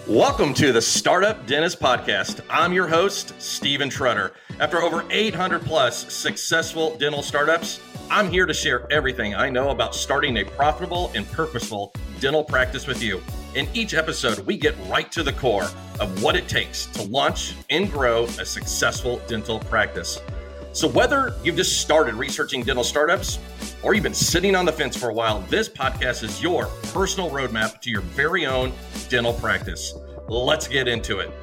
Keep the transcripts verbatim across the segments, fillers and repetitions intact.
Welcome to the Startup Dentist Podcast. I'm your host, Steven Trutter. After over eight hundred plus successful dental startups, I'm here to share everything I know about starting a profitable and purposeful dental practice with you. In each episode, we get right to the core of what it takes to launch and grow a successful dental practice. So whether you've just started researching dental startups or you've been sitting on the fence for a while, this podcast is your personal roadmap to your very own dental practice. Let's get into it.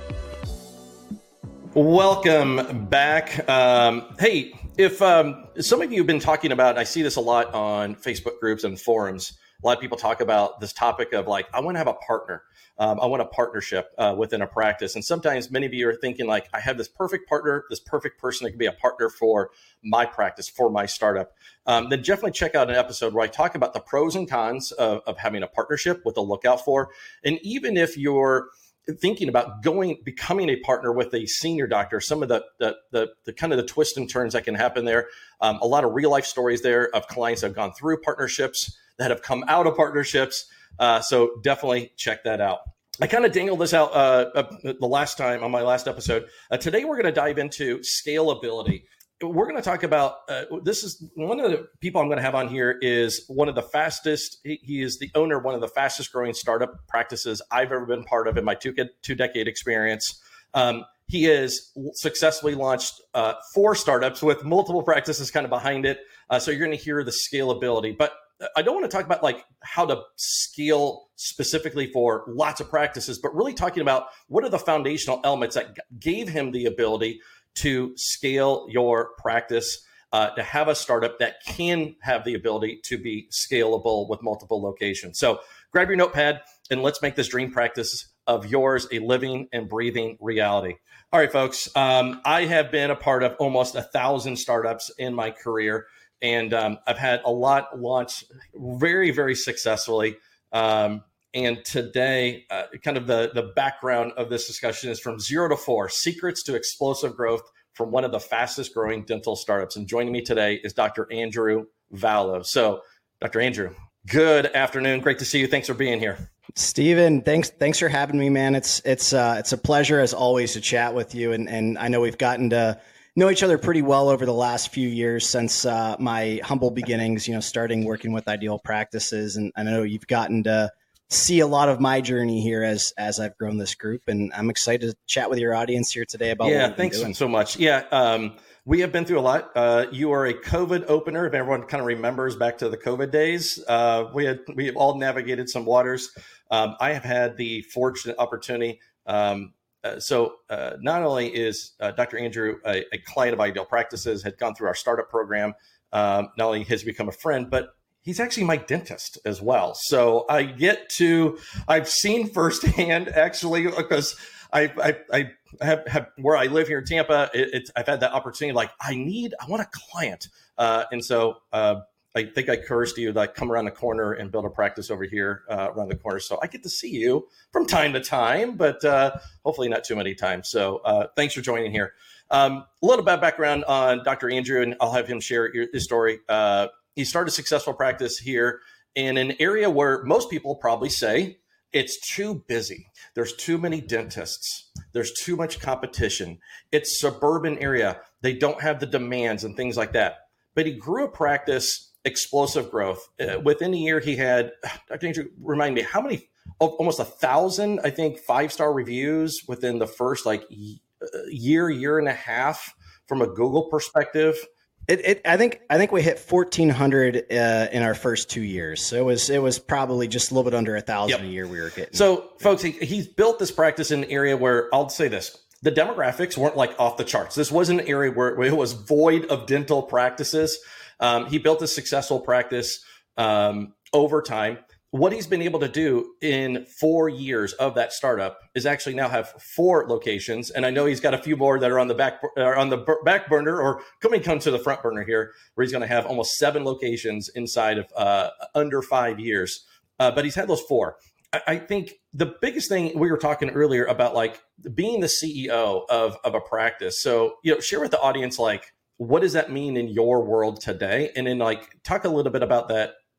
Welcome back. Um, hey, if um, some of you have been talking about, I see this a lot on Facebook groups and forums, a lot of people talk about this topic of like, I want to have a partner. Um, I want a partnership uh, within a practice. And sometimes many of you are thinking like, I have this perfect partner, this perfect person that can be a partner for my practice, for my startup. Um, then definitely check out an episode where I talk about the pros and cons of, of having a partnership, what to look out for. And even if you're thinking about going, becoming a partner with a senior doctor, some of the, the, the, the kind of the twists and turns that can happen there. Um, a lot of real life stories there of clients that have gone through partnerships, that have come out of partnerships. Uh, so definitely check that out. I kind of dangled this out uh, uh, the last time on my last episode. Uh, today, we're going to dive into scalability. We're going to talk about, uh, this is one of the people I'm going to have on here is one of the fastest, he, he is the owner of one of the fastest growing startup practices I've ever been part of in my two, two decade experience. Um, he has successfully launched uh, four startups with multiple practices kind of behind it. Uh, so you're going to hear the scalability, but I don't want to talk about like how to scale specifically for lots of practices, but really talking about what are the foundational elements that gave him the ability to scale your practice, uh, to have a startup that can have the ability to be scalable with multiple locations. So grab your notepad and let's make this dream practice of yours a living and breathing reality. All right, folks, um, I have been a part of almost a thousand startups in my career. And um, I've had a lot launch very, very successfully. Um, and today, uh, kind of the, the background of this discussion is from zero to four, secrets to explosive growth from one of the fastest growing dental startups. And joining me today is Doctor Andrew Vallow. So Doctor Andrew, good afternoon. Great to see you. Thanks for being here. Steven, thanks thanks for having me, man. It's it's uh, it's a pleasure as always to chat with you. And, and I know we've gotten to know each other pretty well over the last few years since uh, my humble beginnings, you know, starting working with Ideal Practices. And I know you've gotten to see a lot of my journey here as as I've grown this group. And I'm excited to chat with your audience here today about yeah, what we've thanks been doing. so much. Yeah, um, we have been through a lot. Uh, you are a COVID opener. If everyone kind of remembers back to the COVID days, uh, we had we have all navigated some waters. Um, I have had the fortunate opportunity. Um, Uh, so uh, not only is uh, Doctor Andrew a, a client of Ideal Practices, had gone through our startup program, um, not only has he become a friend, but he's actually my dentist as well. So I get to, I've seen firsthand actually, because I, I, I have, have where I live here in Tampa, it, it's, I've had that opportunity, like I need, I want a client. Uh, and so uh, I think I cursed you, like come around the corner and build a practice over here uh, around the corner. So I get to see you from time to time, but uh, hopefully not too many times. So uh, thanks for joining here. Um, a little bit of background on Doctor Andrew, and I'll have him share his story. Uh, he started a successful practice here in an area where most people probably say it's too busy. There's too many dentists. There's too much competition. It's suburban area. They don't have the demands and things like that. But he grew a practice, explosive growth. Uh, within a year, he had, Doctor Andrew, remind me, how many, almost a thousand, I think, five-star reviews within the first like year, year and a half from a Google perspective. It, it, I think, I think we hit fourteen hundred uh, in our first two years. So it was, it was probably just a little bit under a thousand yep. a year we were getting. So yeah. folks, he, he's built this practice in an area where I'll say this, the demographics weren't like off the charts. This was an area where, where it was void of dental practices. Um, he built a successful practice um, over time. What he's been able to do in four years of that startup is actually now have four locations. And I know he's got a few more that are on the back, are on the back burner or coming come to the front burner here, where he's going to have almost seven locations inside of uh, under five years. Uh, but he's had those four. I, I think the biggest thing we were talking earlier about, like being the C E O of, of a practice. So, you know, share with the audience, like, what does that mean in your world today? And then like talk a little bit about that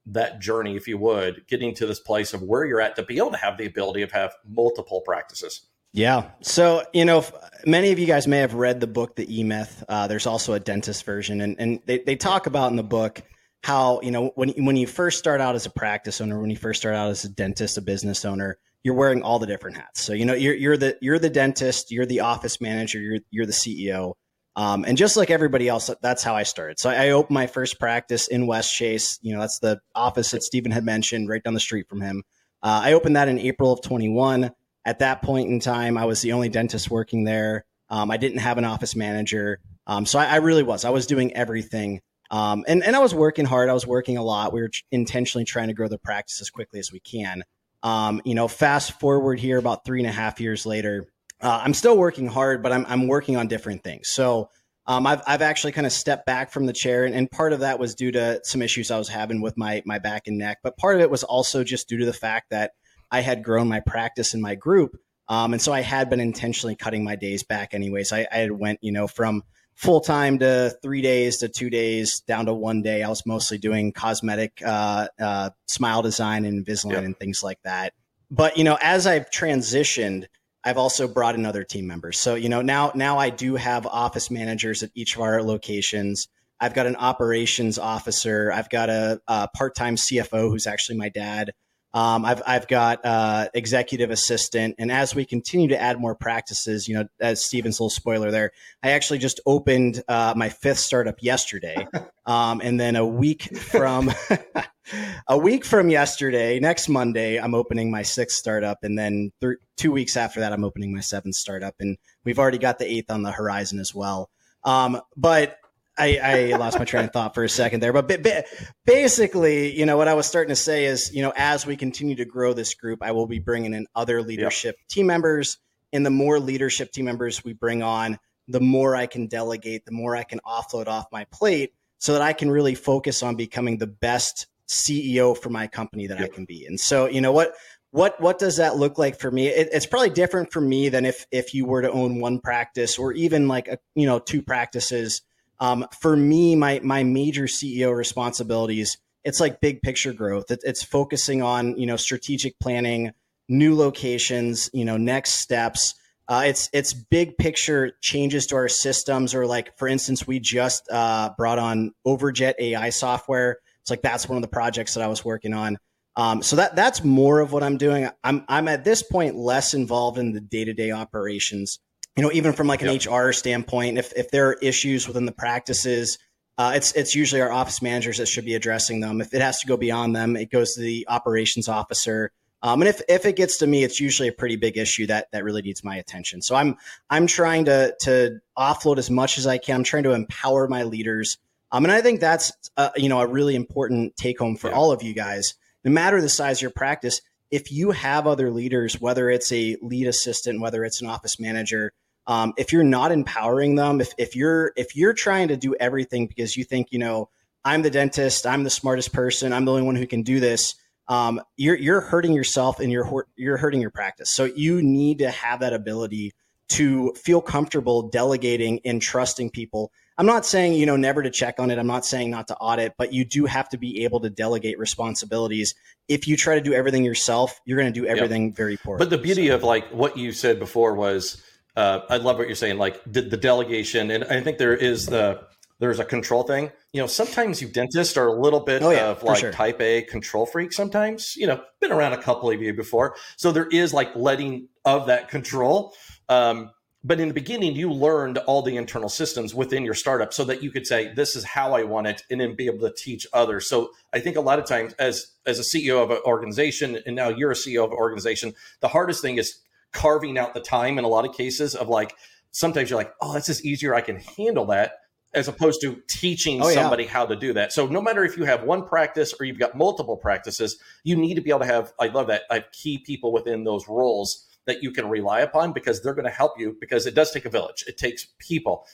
that journey, if you would, getting to this place of where you're at to be able to have the ability of have multiple practices. Yeah. So, you know, many of you guys may have read the book, The E-Myth. Uh, there's also a dentist version. And, and they, they talk about in the book how, you know, when, when you first start out as a practice owner, when you first start out as a dentist, a business owner, you're wearing all the different hats. So, you know, you're, you're the, you're the dentist, you're the office manager, you're, you're the C E O. Um, and just like everybody else, that's how I started. So I, I opened my first practice in West Chase. You know, that's the office that Stephen had mentioned right down the street from him. Uh, I opened that in April of twenty-one. At that point in time, I was the only dentist working there. Um, I didn't have an office manager. Um, so I, I really was. I was doing everything. Um, and, and I was working hard. I was working a lot. We were intentionally trying to grow the practice as quickly as we can. Um, you know, fast forward here about three and a half years later, uh, I'm still working hard, but I'm, I'm working on different things. So um, I've, I've actually kind of stepped back from the chair. And, and part of that was due to some issues I was having with my, my back and neck. But part of it was also just due to the fact that I had grown my practice in my group. Um, and so I had been intentionally cutting my days back anyways. I, I had went, you know, from full-time to three days to two days down to one day. I was mostly doing cosmetic uh, uh, smile design and Invisalign yep. and things like that. But, you know, as I've transitioned, I've also brought in other team members. So, you know, now, now I do have office managers at each of our locations. I've got an operations officer. I've got a, a part-time C F O who's actually my dad. Um, I've I've got uh, executive assistant, and as we continue to add more practices, you know, as Steven's little spoiler there, I actually just opened uh, my fifth startup yesterday, um, and then a week from a week from yesterday, next Monday, I'm opening my sixth startup, and then th- two weeks after that, I'm opening my seventh startup, and we've already got the eighth on the horizon as well. Um, but I, I lost my train of thought for a second there, but ba- basically, you know, what I was starting to say is, you know, as we continue to grow this group, I will be bringing in other leadership yep. team members, and the more leadership team members we bring on, the more I can delegate, the more I can offload off my plate so that I can really focus on becoming the best C E O for my company that yep. I can be. And so, you know, what, what, what does that look like for me? It, it's probably different for me than if, if you were to own one practice or even like, a, you know, two practices. Um, for me, my my major C E O responsibilities, it's like big picture growth. It, it's focusing on, you know, strategic planning, new locations, you know, next steps. Uh, it's it's big picture changes to our systems, or like, for instance, we just uh, brought on Overjet A I software. It's like that's one of the projects that I was working on. Um, so that that's more of what I'm doing. I'm I'm at this point less involved in the day-to-day operations. You know, even from like an yep. H R standpoint, if if there are issues within the practices, uh, it's it's usually our office managers that should be addressing them. If it has to go beyond them, it goes to the operations officer. Um, and if if it gets to me, it's usually a pretty big issue that that really needs my attention. So I'm I'm trying to to offload as much as I can. I'm trying to empower my leaders. Um, and I think that's uh, you know a really important take home for yeah. all of you guys. No matter the size of your practice, if you have other leaders, whether it's a lead assistant, whether it's an office manager, Um, if you're not empowering them, if, if you're if you're trying to do everything because you think, you know, I'm the dentist, I'm the smartest person, I'm the only one who can do this, um, you're you're hurting yourself and you're you're hurting your practice. So you need to have that ability to feel comfortable delegating and trusting people. I'm not saying, you know, never to check on it. I'm not saying not to audit, but you do have to be able to delegate responsibilities. If you try to do everything yourself, you're going to do everything yep. very poorly. But the beauty so. of like what you said before was, Uh, I love what you're saying, like the, the delegation. And I think there is the, there's a control thing. You know, sometimes you dentists are a little bit oh, yeah, of like sure. type A control freak sometimes, you know, been around a couple of you before. So there is like letting of that control. Um, but in the beginning, you learned all the internal systems within your startup so that you could say, this is how I want it, and then be able to teach others. So I think a lot of times as, as a C E O of an organization, and now you're a C E O of an organization, the hardest thing is carving out the time in a lot of cases of like, sometimes you're like, oh, that's just easier. I can handle that, as opposed to teaching oh, somebody yeah. how to do that. So no matter if you have one practice or you've got multiple practices, you need to be able to have, I love that, I have key people within those roles that you can rely upon, because they're going to help you, because it does take a village. It takes people.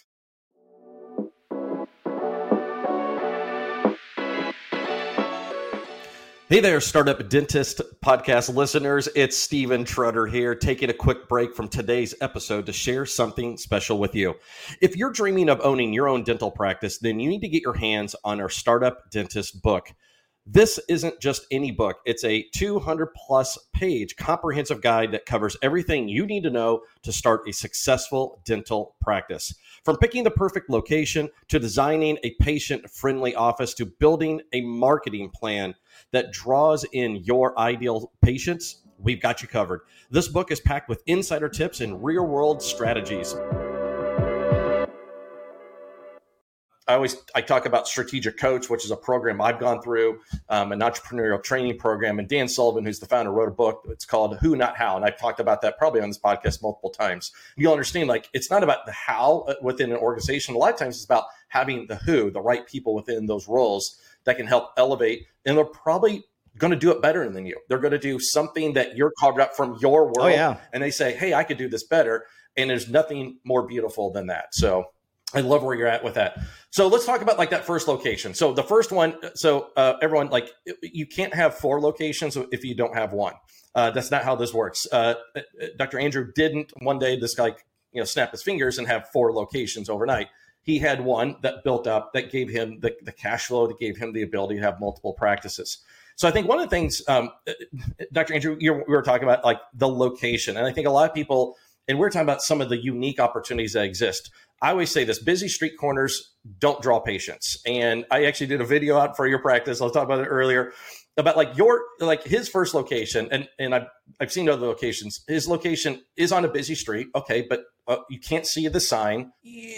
Hey there, Startup Dentist podcast listeners. It's Steven Trutter here, taking a quick break from today's episode to share something special with you. If you're dreaming of owning your own dental practice, then you need to get your hands on our Startup Dentist book. This isn't just any book. It's a two hundred plus page comprehensive guide that covers everything you need to know to start a successful dental practice. From picking the perfect location to designing a patient-friendly office to building a marketing plan that draws in your ideal patients, we've got you covered. This book is packed with insider tips and real-world strategies. I always I talk about Strategic Coach, which is a program I've gone through, um, an entrepreneurial training program. And Dan Sullivan, who's the founder, wrote a book. It's called Who, Not How. And I've talked about that probably on this podcast multiple times. You'll understand, like, it's not about the how within an organization. A lot of times it's about having the who, the right people within those roles that can help elevate. And they're probably going to do it better than you. They're going to do something that you're carved up from your world. Oh, yeah. And they say, hey, I could do this better. And there's nothing more beautiful than that. So I love where you're at with that. So let's talk about like that first location. So the first one, so uh, everyone, like, you can't have four locations if you don't have one. Uh, that's not how this works. Uh, Doctor Andrew didn't one day, this guy, you know, snap his fingers and have four locations overnight. He had one that built up, that gave him the, the cash flow, that gave him the ability to have multiple practices. So I think one of the things, um, Doctor Andrew, you we were talking about like the location. And I think a lot of people, and we're talking about some of the unique opportunities that exist. I always say this: busy street corners don't draw patients. And I actually did a video out for your practice. I was talking about it earlier about like your, like his first location. And, and I've, I've seen other locations. His location is on a busy street. Okay. But uh, you can't see the sign.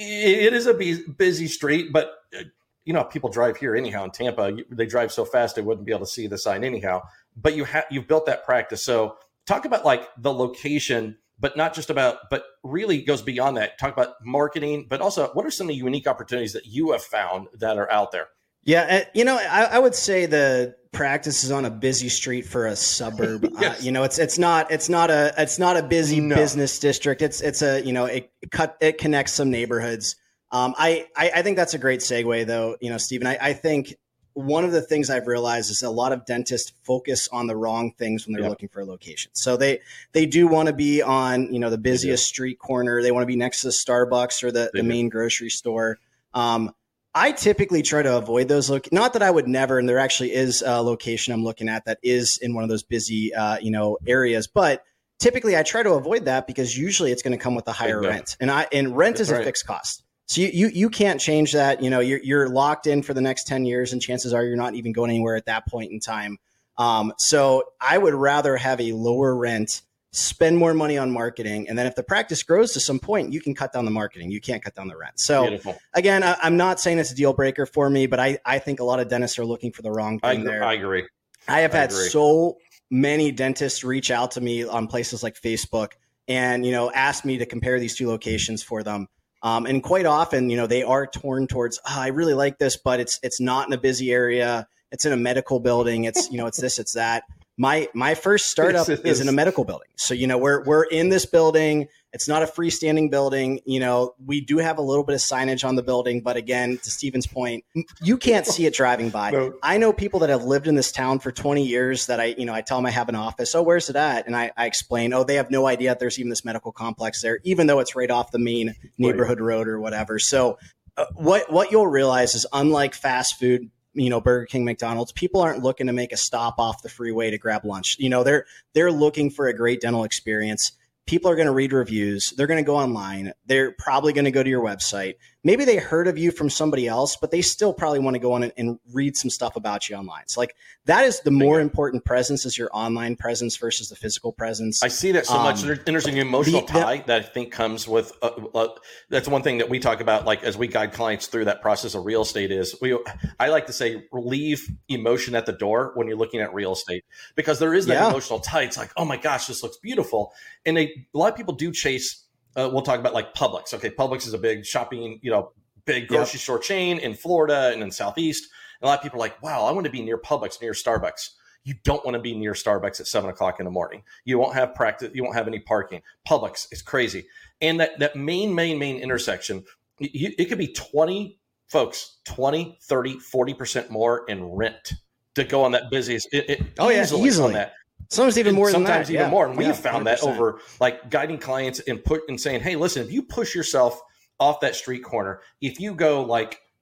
It is a busy street, but uh, you know, people drive here anyhow in Tampa. They drive so fast, they wouldn't be able to see the sign anyhow, but you have, you've built that practice. So talk about like the location, but not just about, but really goes beyond that. Talk about marketing, but also what are some of the unique opportunities that you have found that are out there? Yeah. You know, I, I would say the practice is on a busy street for a suburb. Yes. Uh, you know, it's, it's not, it's not a, it's not a busy no. business district. It's, it's a, you know, it cut, it connects some neighborhoods. Um, I, I, I think that's a great segue though. You know, Stephen, I, I think one of the things I've realized is a lot of dentists focus on the wrong things when they're yep. looking for a location. So they, they do want to be on, you know, the busiest street corner. They want to be next to the Starbucks or the, the main grocery store. Um, I typically try to avoid those. Lo- Not that I would never, and there actually is a location I'm looking at that is in one of those busy, uh, you know, areas, but typically I try to avoid that because usually it's going to come with a higher rent, and I, and rent That's is right. a fixed cost. So you, you you can't change that. You know, you're you're locked in for the next ten years, and chances are you're not even going anywhere at that point in time. Um, so I would rather have a lower rent, spend more money on marketing, and then if the practice grows to some point, you can cut down the marketing. You can't cut down the rent. So Beautiful. Again, I, I'm not saying it's a deal breaker for me, but I, I think a lot of dentists are looking for the wrong thing I, there. I agree. I have I had agree. so many dentists reach out to me on places like Facebook and, you know, ask me to compare these two locations for them. Um, and quite often, you know, they are torn towards, oh, I really like this, but it's it's not in a busy area. It's in a medical building. It's, you know, it's this, it's that. My my first startup yes, is in a medical building. So, you know, we're we're in this building. It's not a freestanding building. You know, we do have a little bit of signage on the building. But again, to Stephen's point, you can't see it driving by. No. I know people that have lived in this town for twenty years that I, you know, I tell them I have an office. Oh, where's it at? And I, I explain, oh, they have no idea that there's even this medical complex there, even though it's right off the main neighborhood right. road or whatever. So uh, what what you'll realize is unlike fast food, you know, Burger King, McDonald's, people aren't looking to make a stop off the freeway to grab lunch. You know, they're they're looking for a great dental experience. People are going to read reviews. They're going to go online. They're probably going to go to your website. Maybe they heard of you from somebody else, but they still probably want to go on and, and read some stuff about you online. So like that is the more important presence is your online presence versus the physical presence. I see that so um, much. There's an emotional the, tie the, that I think comes with, uh, uh, that's one thing that we talk about, like as we guide clients through that process of real estate is we, I like to say, leave emotion at the door when you're looking at real estate, because there is that yeah. emotional tie. It's like, oh my gosh, this looks beautiful. And they, a lot of people do chase, Uh, we'll talk about like Publix. Okay, Publix is a big shopping, you know, big grocery yep. store chain in Florida and in Southeast. And a lot of people are like, wow, I want to be near Publix, near Starbucks. You don't want to be near Starbucks at seven o'clock in the morning. You won't have practice. You won't have any parking. Publix is crazy. And that, that main, main, main intersection, you, it could be twenty folks, twenty, thirty, forty percent more in rent to go on that busiest. It, it oh yeah, easily. easily. On that. Sometimes even more than that. Sometimes even yeah. more. And we yeah, have found one hundred percent. that over like guiding clients and put and saying, hey, listen, if you push yourself off that street corner, if you go like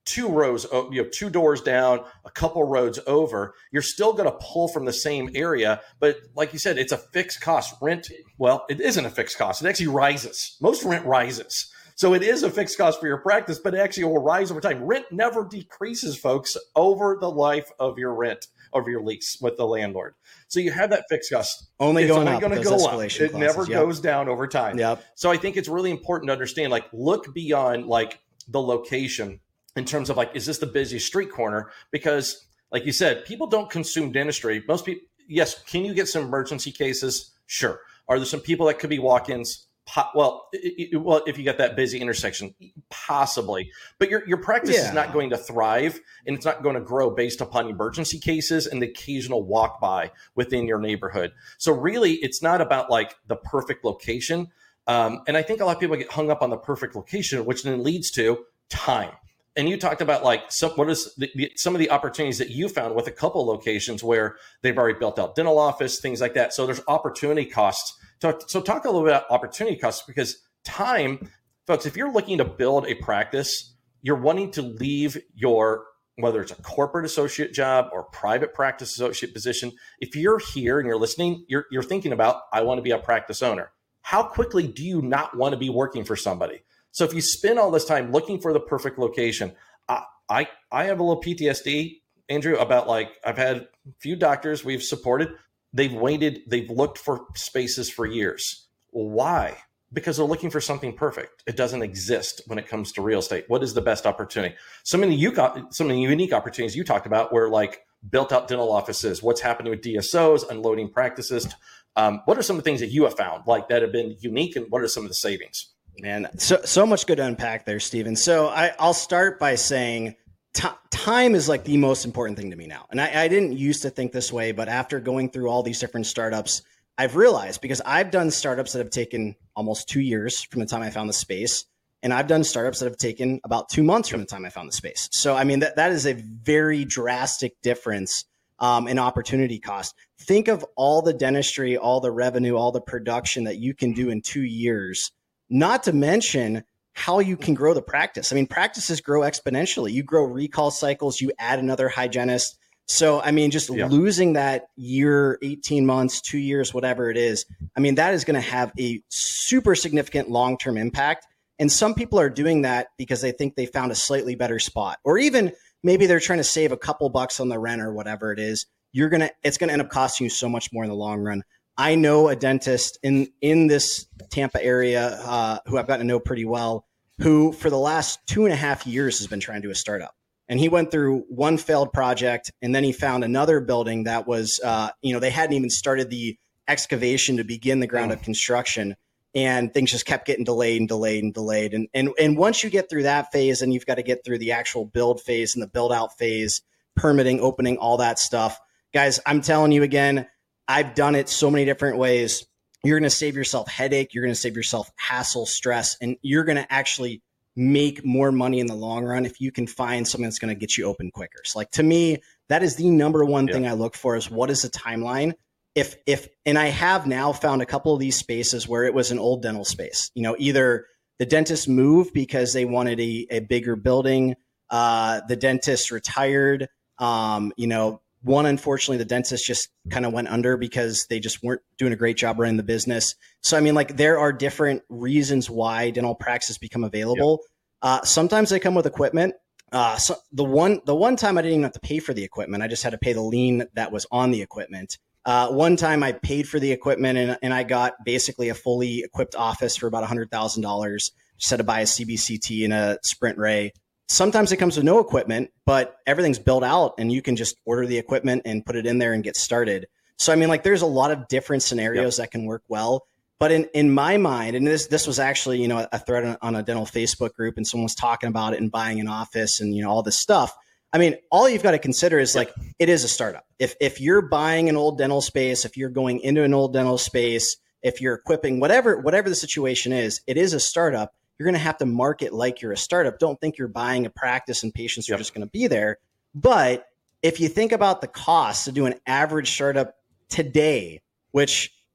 two rows, you know, two doors down, a couple roads over, you're still going to pull from the same area. But like you said, it's a fixed cost. Rent, well, it isn't a fixed cost. It actually rises. Most rent rises. So it is a fixed cost for your practice, but it actually will rise over time. Rent never decreases, folks, over the life of your rent, of your lease with the landlord. So you have that fixed cost. Only it's going only up. going to go up. It Clauses, never yep. goes down over time. Yep. So I think it's really important to understand, like, look beyond like the location in terms of like, is this the busiest street corner? Because like you said, people don't consume dentistry. Most people, yes. Can you get some emergency cases? Sure. Are there some people that could be walk-ins? Well, it, it, well, if you got that busy intersection, possibly, but your your practice yeah. is not going to thrive, and it's not going to grow based upon emergency cases and the occasional walk by within your neighborhood. So really, it's not about like the perfect location. Um, and I think a lot of people get hung up on the perfect location, which then leads to time. And you talked about like some what is the, the, some of the opportunities that you found with a couple locations where they've already built out dental office, things like that. So there's opportunity costs. So, so talk a little bit about opportunity costs, because time, folks, if you're looking to build a practice, you're wanting to leave your, whether it's a corporate associate job or private practice associate position. If you're here and you're listening, you're, you're thinking about, I want to be a practice owner. How quickly do you not want to be working for somebody? So if you spend all this time looking for the perfect location, I, I, I have a little P T S D, Andrew, about like, I've had a few doctors we've supported. They've waited, they've looked for spaces for years. Why? Because they're looking for something perfect. It doesn't exist when it comes to real estate. What is the best opportunity? Some of the, some of the unique opportunities you talked about were like built out dental offices, what's happening with D S Os, unloading practices. Um, what are some of the things that you have found like that have been unique, and what are some of the savings? Man, so so much good to unpack there, Stephen. So I, I'll start by saying T- time is like the most important thing to me now. And I, I didn't used to think this way, but after going through all these different startups, I've realized, because I've done startups that have taken almost two years from the time I found the space. And I've done startups that have taken about two months from the time I found the space. So, I mean, that, that is a very drastic difference um, in opportunity cost. Think of all the dentistry, all the revenue, all the production that you can do in two years, not to mention how you can grow the practice. I mean, practices grow exponentially. You grow recall cycles, you add another hygienist. So, I mean, just yeah. losing that year, eighteen months, two years, whatever it is, I mean, that is going to have a super significant long-term impact. And some people are doing that because they think they found a slightly better spot, or even maybe they're trying to save a couple bucks on the rent or whatever it is. You're going to, it's going to end up costing you so much more in the long run. I know a dentist in, in this Tampa area uh, who I've gotten to know pretty well, who for the last two and a half years has been trying to do a startup. And he went through one failed project, and then he found another building that was, uh, you know, they hadn't even started the excavation to begin the ground up construction, and things just kept getting delayed and delayed and delayed. And, and, and once you get through that phase, and you've got to get through the actual build phase and the build out phase, permitting, opening, all that stuff. Guys, I'm telling you again, I've done it so many different ways. You're going to save yourself headache. You're going to save yourself hassle, stress, and you're going to actually make more money in the long run if you can find something that's going to get you open quicker. So like, to me, that is the number one yeah. thing I look for is what is the timeline? If, if, and I have now found a couple of these spaces where it was an old dental space, you know, either the dentist moved because they wanted a, a bigger building. Uh, the dentist retired, um, you know, One, unfortunately, the dentist just kind of went under because they just weren't doing a great job running the business. So, I mean, like, there are different reasons why dental practices become available. Yep. Uh, sometimes they come with equipment. Uh, so the one, the one time I didn't even have to pay for the equipment. I just had to pay the lien that was on the equipment. Uh, one time I paid for the equipment and, and I got basically a fully equipped office for about one hundred thousand dollars. Just had to buy a C B C T and a Sprint Ray. Sometimes it comes with no equipment, but everything's built out and you can just order the equipment and put it in there and get started. So, I mean, like, there's a lot of different scenarios yep. that can work well. But in, in my mind, and this this was actually, you know, a thread on, on a dental Facebook group, and someone was talking about it and buying an office and, you know, all this stuff. I mean, all you've got to consider is like, it is a startup. If if you're buying an old dental space, if you're going into an old dental space, if you're equipping, whatever whatever the situation is, it is a startup. You're going to have to market like you're a startup. Don't think you're buying a practice and patients yep. are just going to be there. But if you think about the cost to do an average startup today, which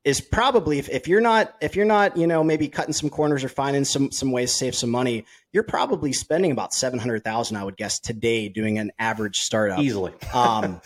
is probably if, if you're not if you're not you know maybe cutting some corners or finding some some ways to save some money, you're probably spending about seven hundred thousand, I would guess, today doing an average startup easily. Um,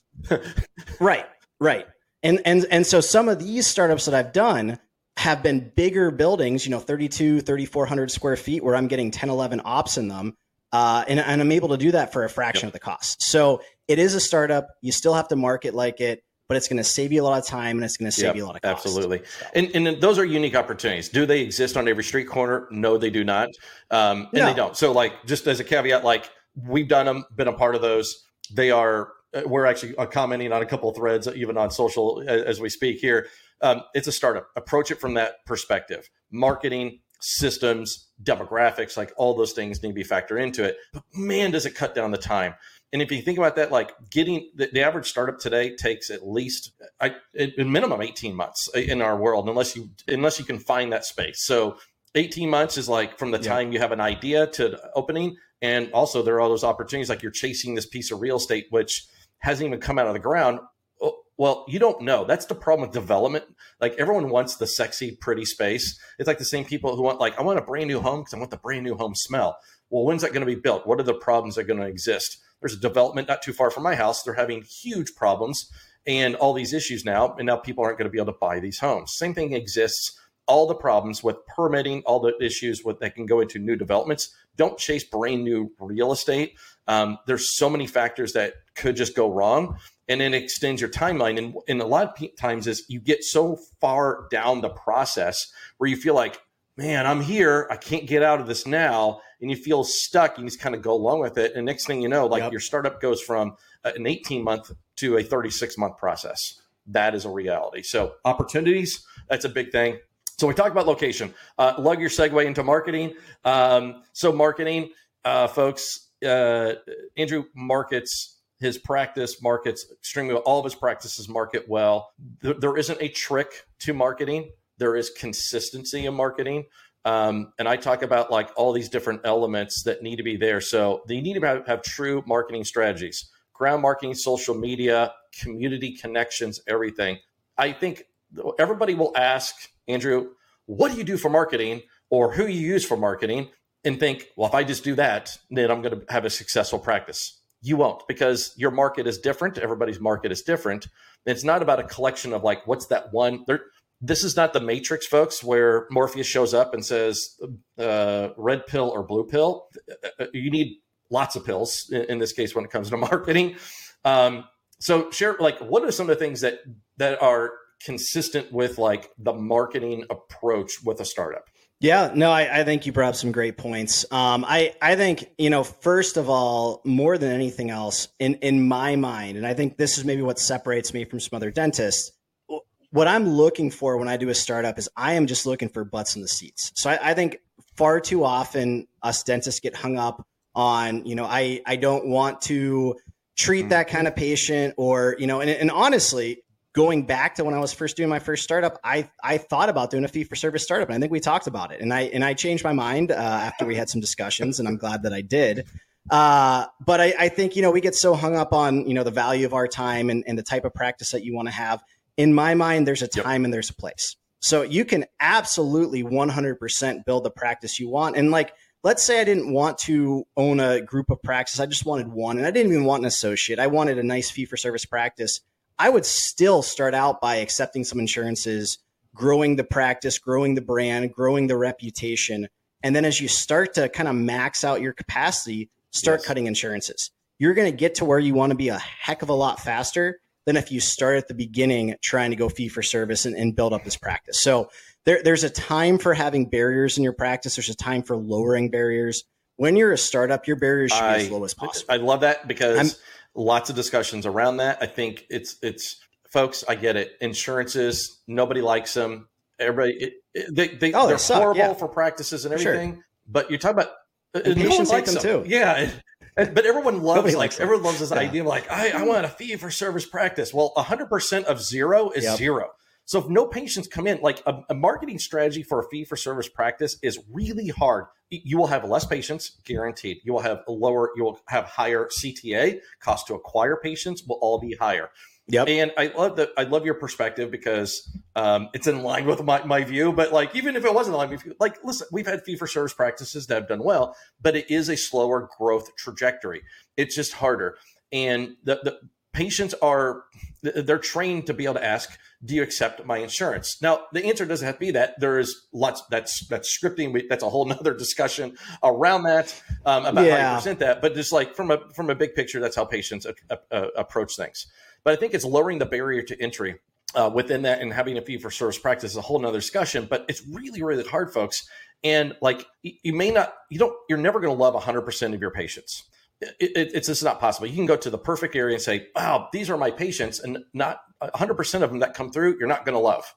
right, right, and and and so some of these startups that I've done have been bigger buildings, you know, thirty-two, thirty-four hundred square feet, where I'm getting ten, eleven ops in them, uh, and and I'm able to do that for a fraction yep. of the cost. So it is a startup. You still have to market like it, but it's going to save you a lot of time and it's going to save yep, you a lot of cost. Absolutely. And, and those are unique opportunities. Do they exist on every street corner? No, they do not. Um, and no. they don't. So like, just as a caveat, like we've done them, been a part of those. They are, we're actually commenting on a couple of threads, even on social as we speak here. Um, it's a startup. Approach it from that perspective. Marketing, systems, demographics, like all those things need to be factored into it. But man, does it cut down the time. And if you think about that, like getting the, the average startup today takes at least I, a minimum eighteen months in our world, unless you unless you can find that space. So eighteen months is like from the time yeah. you have an idea to opening. And also there are all those opportunities, like you're chasing this piece of real estate, which hasn't even come out of the ground. Well, you don't know. That's the problem with development. Like everyone wants the sexy, pretty space. It's like the same people who want like, I want a brand new home because I want the brand new home smell. Well, when's that going to be built? What are the problems that are going to exist? There's a development not too far from my house. They're having huge problems and all these issues now. And now people aren't going to be able to buy these homes. Same thing exists. All the problems with permitting, all the issues with that can go into new developments. Don't chase brand new real estate. Um, there's so many factors that could just go wrong. And then it extends your timeline. And, and a lot of times is you get so far down the process where you feel like, man, I'm here. I can't get out of this now. And you feel stuck. You just kind of go along with it. And next thing you know, like yep. your startup goes from an eighteen month to a thirty-six month process. That is a reality. So opportunities, that's a big thing. So we talked about location. Uh, lug your segue into marketing. Um, so marketing, uh, folks, uh, Andrew markets his practice, markets extremely well. All of his practices market well. There, there isn't a trick to marketing. There is consistency in marketing. Um, and I talk about like all these different elements that need to be there. So you need to have, have true marketing strategies, ground marketing, social media, community connections, everything. I think everybody will ask, Andrew, what do you do for marketing or who you use for marketing? And think, well, if I just do that, then I'm going to have a successful practice. You won't, because your market is different. Everybody's market is different. It's not about a collection of like, what's that one? There, this is not the Matrix, folks, where Morpheus shows up and says, uh, red pill or blue pill. You need lots of pills in, in this case when it comes to marketing. Um, so share, like, what are some of the things that that are consistent with like the marketing approach with a startup? Yeah, no, I, I think you brought up some great points. Um, I, I think, you know, first of all, more than anything else, in, in my mind, and I think this is maybe what separates me from some other dentists, what I'm looking for when I do a startup is I am just looking for butts in the seats. So I, I think far too often us dentists get hung up on, you know, I, I don't want to treat that kind of patient or, you know, and, and honestly, going back to when I was first doing my first startup, I, I thought about doing a fee for service startup. And I think we talked about it. And I and I changed my mind uh, after we had some discussions, and I'm glad that I did. Uh, but I, I think, you know, we get so hung up on, you know, the value of our time and, and the type of practice that you want to have. In my mind, there's a time yep. and there's a place. So you can absolutely one hundred percent build the practice you want. And like, let's say I didn't want to own a group of practices. I just wanted one, and I didn't even want an associate. I wanted a nice fee for service practice. I would still start out by accepting some insurances, growing the practice, growing the brand, growing the reputation. And then as you start to kind of max out your capacity, start yes. cutting insurances. You're going to get to where you want to be a heck of a lot faster than if you start at the beginning trying to go fee for service and, and build up this practice. So there, there's a time for having barriers in your practice. There's a time for lowering barriers. When you're a startup, your barriers should I, be as low as possible. I love that because I'm, lots of discussions around that. I think it's, it's folks, I get it. Insurances, nobody likes them. Everybody, it, it, they, they, oh, they're they horrible yeah. for practices and everything, sure. but you're talking about, and no patients like them, them too. Yeah. But everyone loves, like, likes everyone loves this yeah. idea of like, I, I want a fee for service practice. Well, a hundred percent of zero is yep. zero. So if no patients come in, like a, a marketing strategy for a fee for service practice is really hard. You will have less patients, guaranteed. You will have a lower, you will have higher C T A, cost to acquire patients will all be higher. Yep. And I love that. I love your perspective because um, it's in line with my, my view. But like, even if it wasn't in line with you, like, listen, we've had fee for service practices that have done well, but it is a slower growth trajectory. It's just harder. And the, the patients are, they're trained to be able to ask, do you accept my insurance? Now, the answer doesn't have to be that. There is lots, that's that's scripting. That's a whole nother discussion around that, um, about yeah. how you present that. But just like from a from a big picture, that's how patients uh, uh, approach things. But I think it's lowering the barrier to entry uh, within that, and having a fee for service practice is a whole nother discussion. But it's really, really hard, folks. And like, you may not, you don't, you're never going to love one hundred percent of your patients. It, it, it's just not possible. You can go to the perfect area and say, wow, these are my patients, and not one hundred percent of them that come through, you're not going to love.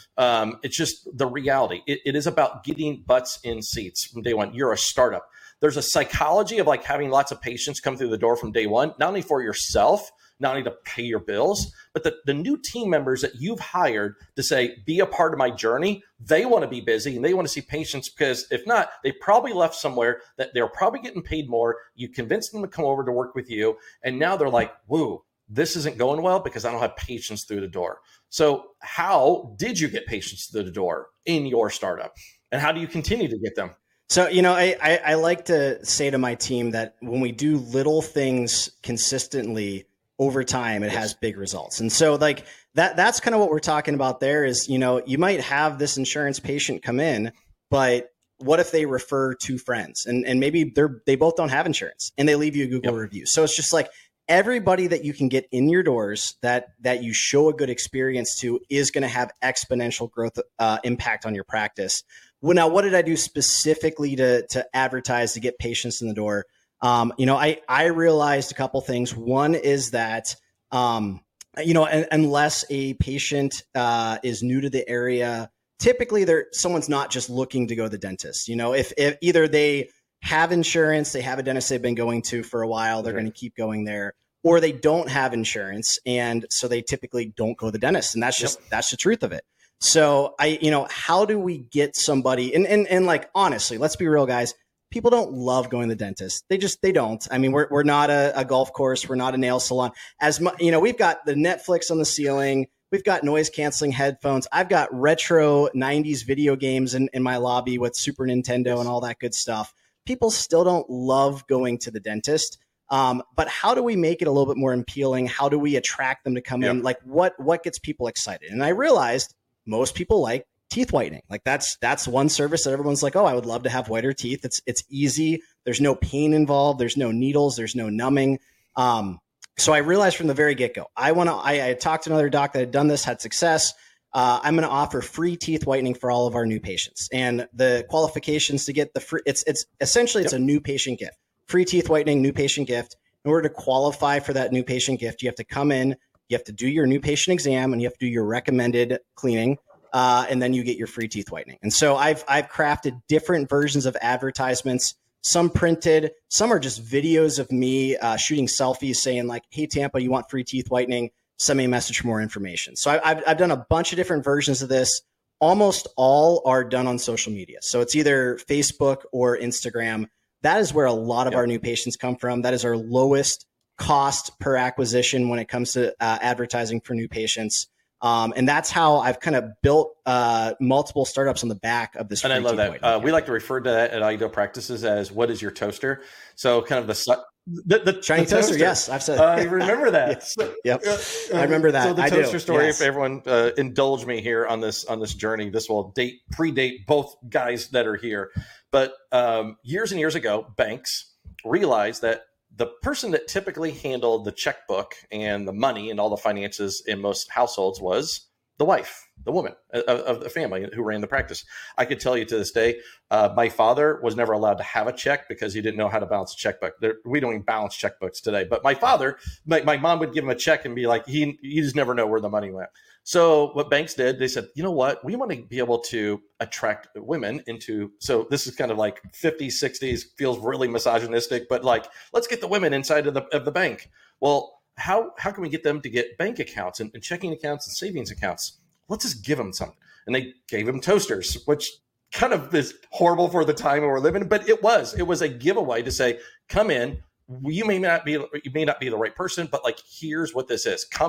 Um, it's just the reality. It, it is about getting butts in seats from day one. You're a startup. There's a psychology of like having lots of patients come through the door from day one, not only for yourself, not only to pay your bills, but the, the new team members that you've hired to say, be a part of my journey. They want to be busy and they want to see patients, because if not, they probably left somewhere that they're probably getting paid more. You convinced them to come over to work with you. And now they're like, whoa, this isn't going well because I don't have patients through the door. So how did you get patients through the door in your startup? And how do you continue to get them? So, you know, I, I, I like to say to my team that when we do little things consistently over time, it has big results. And so like that, that's kind of what we're talking about there is, you know, you might have this insurance patient come in, but what if they refer two friends and, and maybe they're, they both don't have insurance and they leave you a Google Yep. review. So it's just like everybody that you can get in your doors that, that you show a good experience to is going to have exponential growth uh, impact on your practice. Well, now, what did I do specifically to, to advertise to get patients in the door? Um, you know, I, I realized a couple things. One is that, um, you know, un, unless a patient uh, is new to the area, typically they're, someone's not just looking to go to the dentist. You know, if, if either they have insurance, they have a dentist they've been going to for a while, they're right. going to keep going there, or they don't have insurance. And so they typically don't go to the dentist. And that's just, yep. that's the truth of it. So I, you know, how do we get somebody and, and, and like, honestly, let's be real, guys. People don't love going to the dentist. They just, they don't. I mean, we're, we're not a, a golf course. We're not a nail salon. As much, you know, we've got the Netflix on the ceiling. We've got noise canceling headphones. I've got retro nineties video games in, in my lobby with Super Nintendo yes. and all that good stuff. People still don't love going to the dentist. Um, but how do we make it a little bit more appealing? How do we attract them to come yep. in? Like what, what gets people excited? And I realized most people like teeth whitening. Like that's, that's one service that everyone's like, oh, I would love to have whiter teeth. It's, it's easy. There's no pain involved. There's no needles. There's no numbing. Um, so I realized from the very get go, I want to, I, I talked to another doc that had done this, had success. Uh, I'm going to offer free teeth whitening for all of our new patients, and the qualifications to get the free, it's, it's essentially, it's yep. a new patient gift, free teeth whitening, new patient gift. In order to qualify for that new patient gift, you have to come in, you have to do your new patient exam, and you have to do your recommended cleaning. Uh, and then you get your free teeth whitening. And so I've I've crafted different versions of advertisements, some printed, some are just videos of me uh, shooting selfies saying like, hey, Tampa, you want free teeth whitening? Send me a message for more information. So I, I've, I've done a bunch of different versions of this. Almost all are done on social media. So it's either Facebook or Instagram. That is where a lot of yep. our new patients come from. That is our lowest cost per acquisition when it comes to uh, advertising for new patients. Um, and that's how I've kind of built uh, multiple startups on the back of this. And I love that. Uh, we like to refer to that at Ido Practices as what is your toaster? So kind of the the, the shiny the toaster. Yes, I've said. Uh, you remember that? Yes. So, yep, uh, I remember that. So the I toaster do. story. Yes. If everyone uh, indulge me here on this on this journey, this will date predate both guys that are here. But um, years and years ago, banks realized that the person that typically handled the checkbook and the money and all the finances in most households was the wife, the woman of, of the family who ran the practice. I could tell you to this day, uh, my father was never allowed to have a check because he didn't know how to balance a checkbook. There, we don't even balance checkbooks today. But my father, my, my mom would give him a check and be like, he, he just never know where the money went. So what banks did, they said, you know what, we want to be able to attract women into, so this is kind of like fifties, sixties, feels really misogynistic, but like, let's get the women inside of the of the bank. Well, how how can we get them to get bank accounts and, and checking accounts and savings accounts? Let's just give them something. And they gave them toasters, which kind of is horrible for the time we're living, but it was, it was a giveaway to say, come in. You may not be, you may not be the right person, but like, here's what this is. Come in,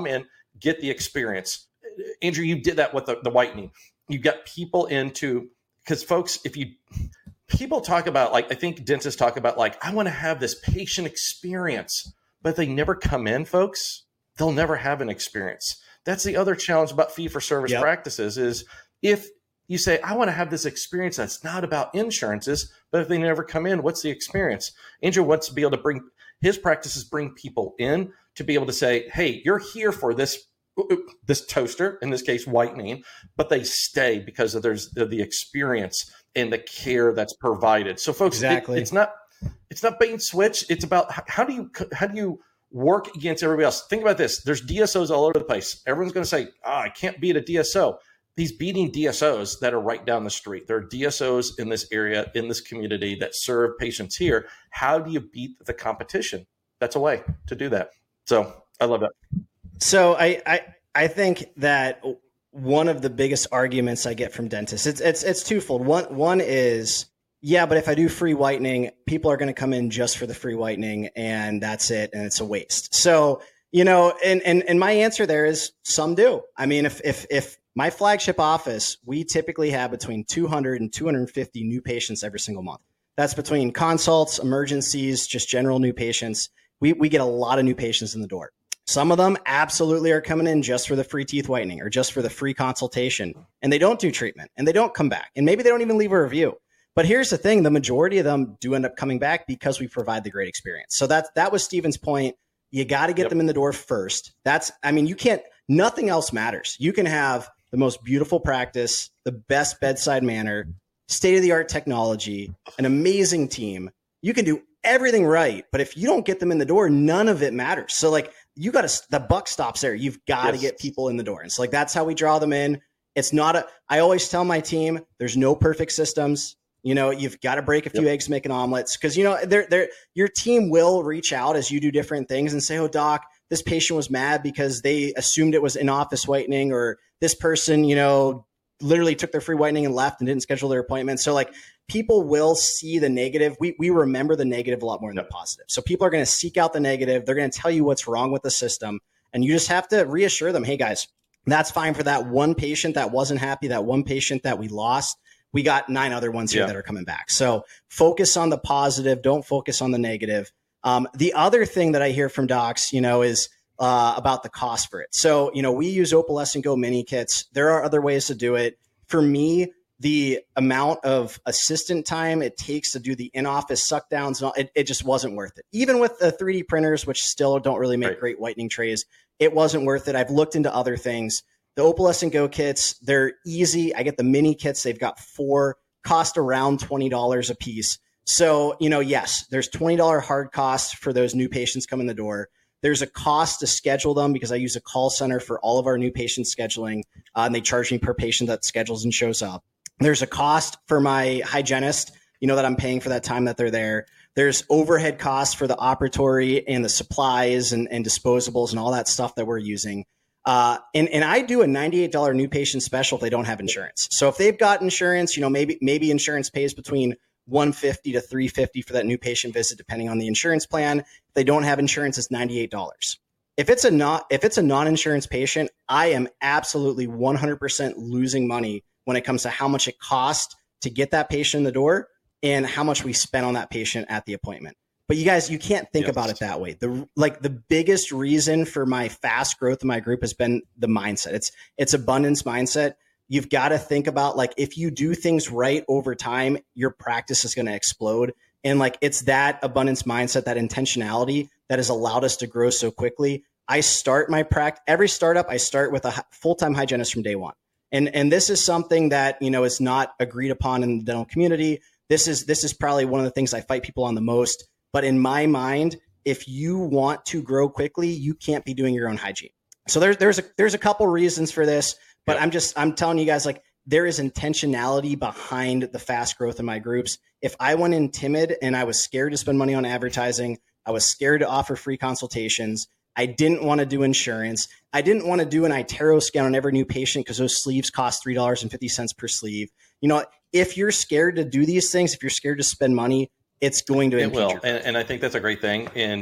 get the experience. Andrew, you did that with the, the whitening. You got people into, because folks, if you, people talk about, like, I think dentists talk about, like, I want to have this patient experience, but if they never come in, folks, they'll never have an experience. That's the other challenge about fee-for-service yep. practices is if you say, I want to have this experience that's not about insurances, but if they never come in, what's the experience? Andrew wants to be able to bring, his practices bring people in to be able to say, hey, you're here for this this toaster, in this case, whitening, but they stay because of there's the, the experience and the care that's provided. So folks, exactly. it, it's not, it's not bait and switch. It's about how, how do you, how do you work against everybody else? Think about this. There's D S Os all over the place. Everyone's going to say, oh, I can't beat a D S O. He's beating D S Os that are right down the street. There are D S Os in this area, in this community that serve patients here. How do you beat the competition? That's a way to do that. So I love that. So I, I, I think that one of the biggest arguments I get from dentists, it's, it's, it's twofold. One, one is, yeah, but if I do free whitening, people are going to come in just for the free whitening and that's it. And it's a waste. So, you know, and, and, and my answer there is some do. I mean, if, if, if my flagship office, we typically have between two hundred and two hundred fifty new patients every single month. That's between consults, emergencies, just general new patients. We, we get a lot of new patients in the door. Some of them absolutely are coming in just for the free teeth whitening or just for the free consultation, and they don't do treatment and they don't come back, and maybe they don't even leave a review. But here's the thing, the majority of them do end up coming back because we provide the great experience. So that, that was Stephen's point. You got to get yep. them in the door first. That's, I mean, you can't, nothing else matters. You can have the most beautiful practice, the best bedside manner, state-of-the-art technology, an amazing team. You can do everything right, but if you don't get them in the door, none of it matters. So like, you got to, the buck stops there. You've got yes. to get people in the door. And so like, that's how we draw them in. It's not a, I always tell my team, there's no perfect systems. You know, you've got to break a few yep. eggs to make an omelets. Cause you know, they're, they're, your team will reach out as you do different things and say, oh doc, this patient was mad because they assumed it was in-office whitening, or this person, you know, literally took their free whitening and left and didn't schedule their appointment. So like, people will see the negative. We we remember the negative a lot more than the positive. So people are going to seek out the negative. They're going to tell you what's wrong with the system. And you just have to reassure them, hey guys, that's fine for that one patient that wasn't happy, that one patient that we lost. We got nine other ones here yeah. that are coming back. So focus on the positive. Don't focus on the negative. Um, the other thing that I hear from docs, you know, is uh, about the cost for it. So, you know, we use Opalescent Go mini kits. There are other ways to do it. For me, the amount of assistant time it takes to do the in-office suck downs, it, it just wasn't worth it. Even with the three D printers, which still don't really make right. great whitening trays, it wasn't worth it. I've looked into other things. The Opalescent Go kits, they're easy. I get the mini kits. They've got four, cost around twenty dollars a piece. So, you know, yes, there's twenty dollars hard costs for those new patients coming in the door. There's a cost to schedule them because I use a call center for all of our new patient scheduling, uh, and they charge me per patient that schedules and shows up. There's a cost for my hygienist, you know, that I'm paying for that time that they're there. There's overhead costs for the operatory and the supplies and, and disposables and all that stuff that we're using. Uh, and, and I do a ninety-eight dollars new patient special if they don't have insurance. So if they've got insurance, you know, maybe, maybe insurance pays between one hundred fifty dollars to three hundred fifty dollars for that new patient visit, depending on the insurance plan. If they don't have insurance, it's ninety-eight dollars. If it's a not, if it's a non-insurance patient, I am absolutely one hundred percent losing money when it comes to how much it costs to get that patient in the door and how much we spend on that patient at the appointment. But you guys, you can't think yes. about it that way. The like the biggest reason for my fast growth in my group has been the mindset. It's it's abundance mindset. You've got to think about, like, if you do things right over time, your practice is going to explode. And like, it's that abundance mindset, that intentionality that has allowed us to grow so quickly. I start my practice, every startup, I start with a full-time hygienist from day one. And, and this is something that, you know, is not agreed upon in the dental community. This is, this is probably one of the things I fight people on the most. But in my mind, if you want to grow quickly, you can't be doing your own hygiene. So there's, there's a, there's a couple reasons for this, but yeah. I'm just, I'm telling you guys, like, there is intentionality behind the fast growth in my groups. If I went in timid and I was scared to spend money on advertising, I was scared to offer free consultations, I didn't want to do insurance, I didn't want to do an iTero scan on every new patient because those sleeves cost three dollars and fifty cents per sleeve. You know, if you're scared to do these things, if you're scared to spend money, it's going to it will. And, and I think that's a great thing. And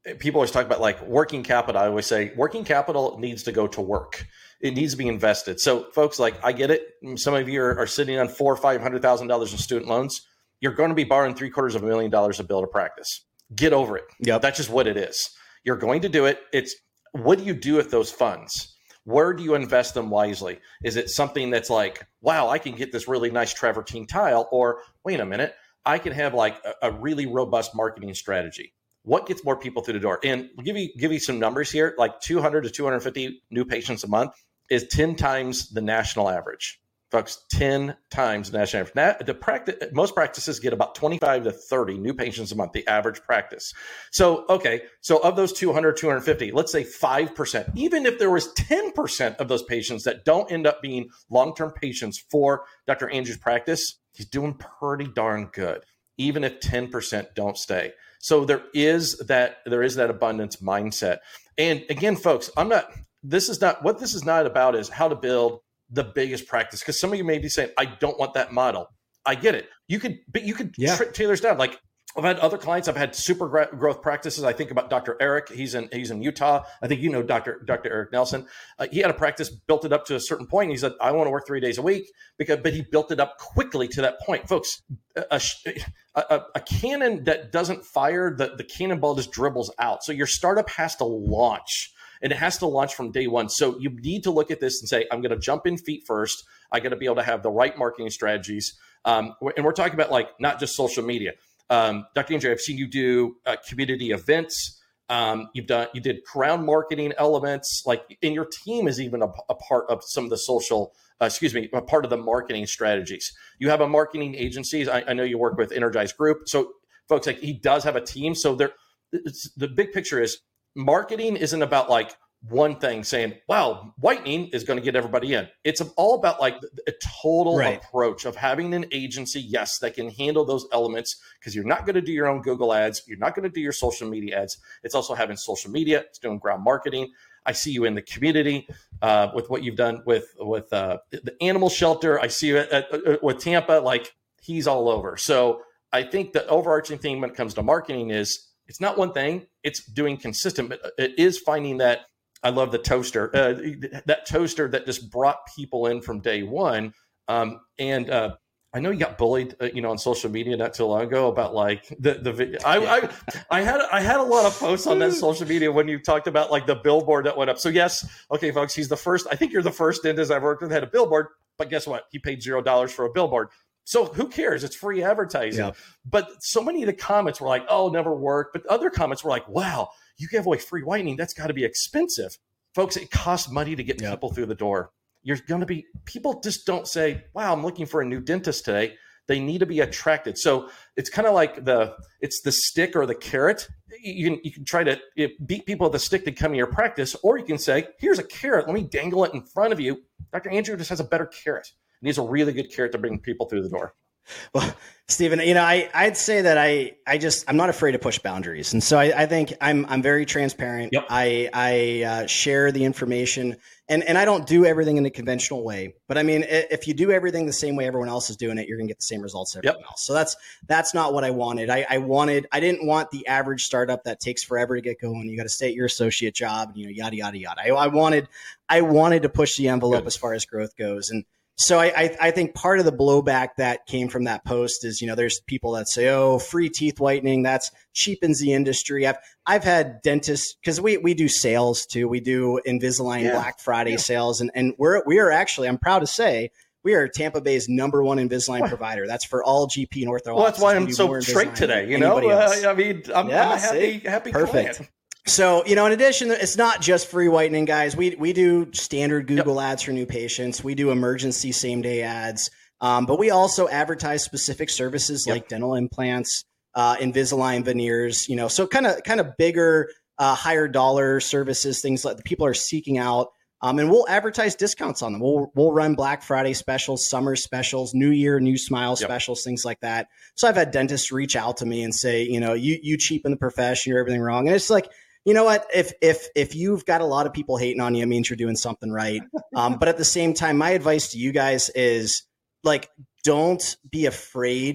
people always talk about like working capital. I always say working capital needs to go to work. It needs to be invested. So folks, like I get it. Some of you are, are sitting on four or five hundred thousand dollars in student loans. You're going to be borrowing three quarters of a million dollars to build a practice. Get over it. Yep. That's just what it is. You're going to do it. It's what do you do with those funds? Where do you invest them wisely? Is it something that's like, wow, I can get this really nice travertine tile, or wait a minute, I can have like a, a really robust marketing strategy. What gets more people through the door? And I'll give you give you some numbers here. Like two hundred to two hundred fifty new patients a month is ten times the national average. Folks, ten times the national average. Now, the practice, most practices get about twenty-five to thirty new patients a month, the average practice. So, okay, so of those two hundred, two hundred fifty, let's say five percent, even if there was ten percent of those patients that don't end up being long-term patients for Doctor Andrews' practice, he's doing pretty darn good, even if ten percent don't stay. So there is that, there is that abundance mindset. And again, folks, I'm not, this is not, what this is not about is how to build the biggest practice. Because some of you may be saying, I don't want that model. I get it. You could, but you could yeah. trick tailors down. Like I've had other clients. I've had super gra- growth practices. I think about Doctor Eric. He's in he's in Utah. I think you know Doctor Doctor Eric Nelson. Uh, he had a practice, built it up to a certain point. He said, I want to work three days a week, because but he built it up quickly to that point. Folks, a, a, a, a cannon that doesn't fire, the, the cannonball just dribbles out. So your startup has to launch. And it has to launch from day one. So you need to look at this and say, I'm going to jump in feet first. I got to be able to have the right marketing strategies. Um, and we're talking about like not just social media. Um, Doctor Andrew, I've seen you do uh, community events. Um, you've done, you did crowd marketing elements, like, and your team is even a, a part of some of the social, uh, excuse me, a part of the marketing strategies. You have a marketing agencies. I, I know you work with Energize Group. So folks, like he does have a team. So there, it's, the big picture is, marketing isn't about like one thing saying, wow, whitening is going to get everybody in. It's all about like a total right. approach of having an agency, yes, that can handle those elements, because you're not going to do your own Google ads. You're not going to do your social media ads. It's also having social media. It's doing ground marketing. I see you in the community uh, with what you've done with, with uh, the animal shelter. I see you at, at, at, with Tampa, like he's all over. So I think the overarching thing when it comes to marketing is, it's not one thing, it's doing consistent, but it is finding that, I love the toaster, uh, that toaster that just brought people in from day one. Um, and uh, I know you got bullied, uh, you know, on social media not too long ago about like the, the video. I, I, I had, I had a lot of posts on that social media when you talked about like the billboard that went up. So yes, okay, folks, he's the first, I think you're the first dentist I've worked with that had a billboard, but guess what? He paid zero dollars for a billboard. So who cares? It's free advertising. Yeah. But so many of the comments were like, oh, never worked. But other comments were like, wow, you give away free whitening. That's got to be expensive. Folks, it costs money to get yep. people through the door. You're going to be, people just don't say, wow, I'm looking for a new dentist today. They need to be attracted. So it's kind of like the, it's the stick or the carrot. You can, you can try to beat people with a stick to come to your practice, or you can say, here's a carrot. Let me dangle it in front of you. Doctor Andrew just has a better carrot. And he's a really good carrot to bring people through the door. Well, Stephen, you know, I, I'd say that I, I just, I'm not afraid to push boundaries. And so I, I think I'm, I'm very transparent. Yep. I, I uh, share the information, and, and I don't do everything in a conventional way, but I mean, if you do everything the same way everyone else is doing it, you're gonna get the same results as everyone yep. else. So that's, that's not what I wanted. I, I wanted, I didn't want the average startup that takes forever to get going. You got to stay at your associate job, you know, yada, yada, yada. I, I wanted, I wanted to push the envelope Good. as far as growth goes. And So I, I, I think part of the blowback that came from that post is, you know, there's people that say, oh, free teeth whitening, that's cheapens the industry. I've I've had dentists, because we, we do sales too. We do Invisalign yeah. Black Friday yeah. sales. And, and we're we are actually, I'm proud to say, we are Tampa Bay's number one Invisalign what? provider. That's for all G P and ortho. Well, that's why I'm so straight today. You know, uh, I mean, I'm, yeah, I'm a happy, happy Perfect. client. So, you know, in addition, it's not just free whitening, guys. We we do standard Google yep. ads for new patients. We do emergency same day ads. Um, but we also advertise specific services yep. like dental implants, uh, Invisalign veneers, you know, so kind of kind of bigger, uh, higher dollar services, things like the people are seeking out. Um, and we'll advertise discounts on them. We'll we'll run Black Friday specials, summer specials, New Year, New Smile yep. specials, things like that. So I've had dentists reach out to me and say, you know, you you cheapen the profession, you're everything wrong. And it's like, you know what? If if if you've got a lot of people hating on you, it means you're doing something right. Um, but at the same time, my advice to you guys is like, don't be afraid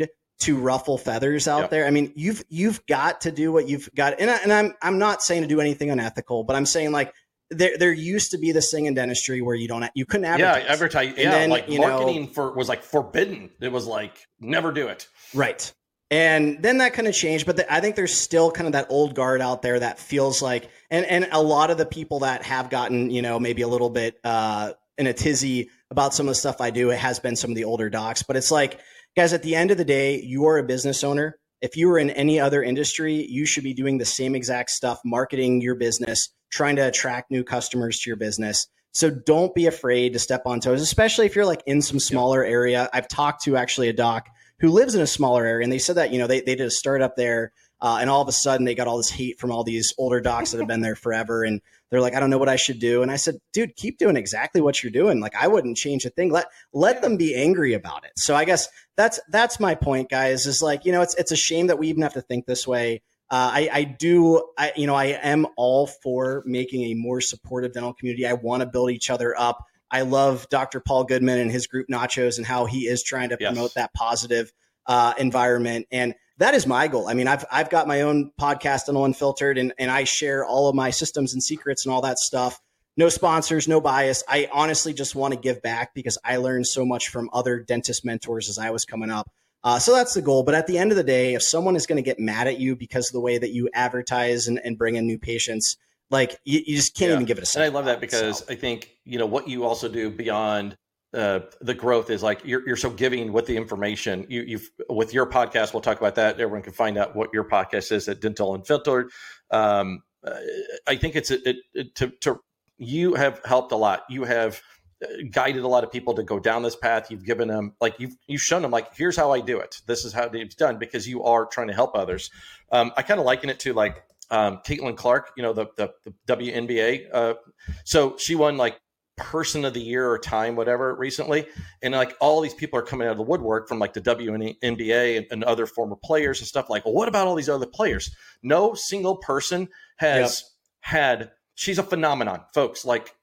to ruffle feathers out Yep. there. I mean, you've you've got to do what you've got. And, I, and I'm I'm not saying to do anything unethical, but I'm saying like there there used to be this thing in dentistry where you don't you couldn't advertise. Yeah, advertise. And Yeah, then, like you marketing know, for was like forbidden. It was like never do it. right. And then that kind of changed, but the, I think there's still kind of that old guard out there that feels like, and and a lot of the people that have gotten, you know, maybe a little bit uh, in a tizzy about some of the stuff I do, it has been some of the older docs. But it's like, guys, at the end of the day, you are a business owner. If you were in any other industry, you should be doing the same exact stuff, marketing your business, trying to attract new customers to your business. So don't be afraid to step on toes, especially if you're like in some smaller area. I've talked to actually a doc who lives in a smaller area, and they said that, you know, they, they did a startup there, uh, and all of a sudden they got all this hate from all these older docs that have been there forever. And they're like, I don't know what I should do. And I said, dude, keep doing exactly what you're doing. Like, I wouldn't change a thing. Let, let them be angry about it. So I guess that's, that's my point, guys, is like, you know, it's, it's a shame that we even have to think this way. Uh, I, I do, I, you know, I am all for making a more supportive dental community. I want to build each other up. I love Doctor Paul Goodman and his group Nachos and how he is trying to Yes. promote that positive uh, environment. And that is my goal. I mean, I've, I've got my own podcast, Dental Unfiltered, and, and I share all of my systems and secrets and all that stuff. No sponsors, no bias. I honestly just want to give back because I learned so much from other dentist mentors as I was coming up. Uh, so that's the goal. But at the end of the day, if someone is going to get mad at you because of the way that you advertise and, and bring in new patients, like you, you just can't Yeah. even give it a second. And I love that because so. I think, you know, what you also do beyond uh, the growth is like you're you're so giving with the information. You you've with your podcast, we'll talk about that. Everyone can find out what your podcast is at Dental Unfiltered. Um, uh, I think it's it, it, to to you have helped a lot. You have guided a lot of people to go down this path. You've given them like you've you've shown them like, here's how I do it. This is how it's done because you are trying to help others. Um, I kind of liken it to like um, Caitlin Clark, you know, the the, the W N B A. Uh, so she won like Person of the Year or Time, whatever, recently, and like all these people are coming out of the woodwork from like the W N B A and, and other former players and stuff. Like, well, what about all these other players? No single person has yep. had. She's a phenomenon, folks. Like.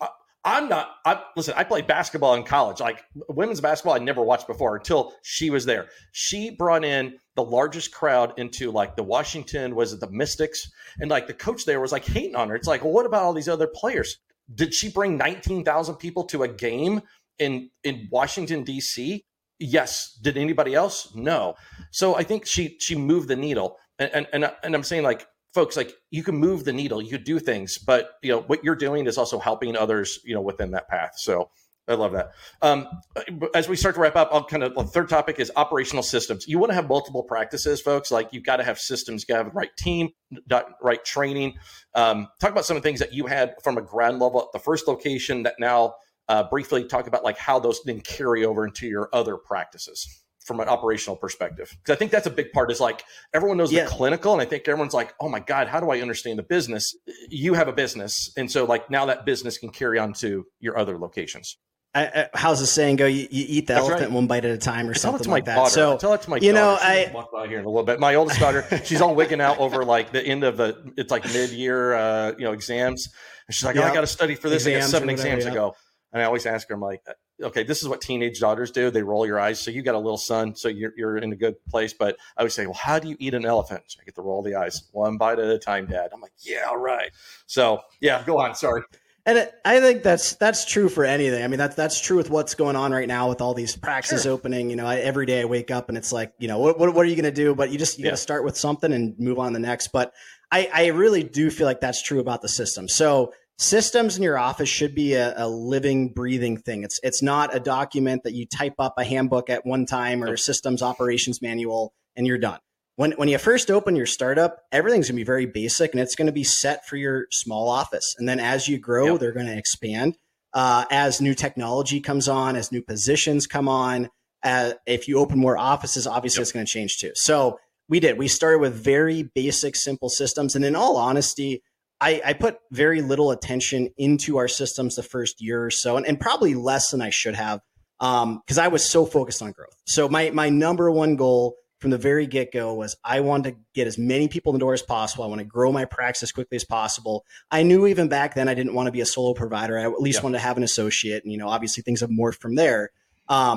I'm not, I listen, I played basketball in college, like women's basketball. I never watched before until she was there. She brought in the largest crowd into like the Washington, was it the Mystics? And like the coach there was like hating on her. It's like, well, what about all these other players? Did she bring nineteen thousand people to a game in, in Washington, D C? Yes. Did anybody else? No. So I think she, she moved the needle. And, and, and, and I'm saying like, folks, like you can move the needle, you could do things, but you know what you're doing is also helping others, you know, within that path. So I love that. Um, as we start to wrap up, I'll kind of the third topic is operational systems. You want to have multiple practices, folks. Like you've got to have systems, you got to have the right team, right training. Um, talk about some of the things that you had from a ground level at the first location that now uh, briefly talk about like how those then carry over into your other practices from an operational perspective. Because I think that's a big part is like everyone knows yeah. the clinical. And I think everyone's like, oh my God, how do I understand the business? You have a business. And so like now that business can carry on to your other locations. I, I, how's the saying go? You, you eat the that's elephant right. one bite at a time or I something like that. Daughter. So I tell it to my you daughter. know, She's I walk by here in a little bit. My oldest daughter, she's all wigging out over like the end of the, it's like mid-year, uh, you know, exams. And she's like, yep. oh, I got to study for this. Exams I got seven whatever, exams yeah. to go. And I always ask her, I'm like, okay, this is what teenage daughters do. They roll your eyes. So you got a little son, so you're, you're in a good place. But I would say, well, how do you eat an elephant? So I get to roll the eyes one bite at a time, Dad. I'm like, yeah, all right. So yeah, go on. Sorry. And it, I think that's that's true for anything. I mean, that's that's true with what's going on right now with all these practices sure. opening. You know, I, every day I wake up and it's like, you know, what what, what are you going to do? But you just you yeah. got to start with something and move on to the next. But I, I really do feel like that's true about the system. So systems in your office should be a, a living, breathing thing. It's it's not a document that you type up a handbook at one time or a systems operations manual and you're done. When when you first open your startup, everything's going to be very basic and it's going to be set for your small office. And then as you grow, yep. they're going to expand. Uh, as new technology comes on, as new positions come on, uh, if you open more offices, obviously yep. it's going to change too. So we did. We started with very basic, simple systems. And in all honesty, I, I put very little attention into our systems the first year or so, and, and probably less than I should have um, because I was so focused on growth. So my my number one goal from the very get-go was I wanted to get as many people in the door as possible. I want to grow my practice as quickly as possible. I knew even back then I didn't want to be a solo provider. I at least yeah. wanted to have an associate. And, you know, obviously things have morphed from there. Um,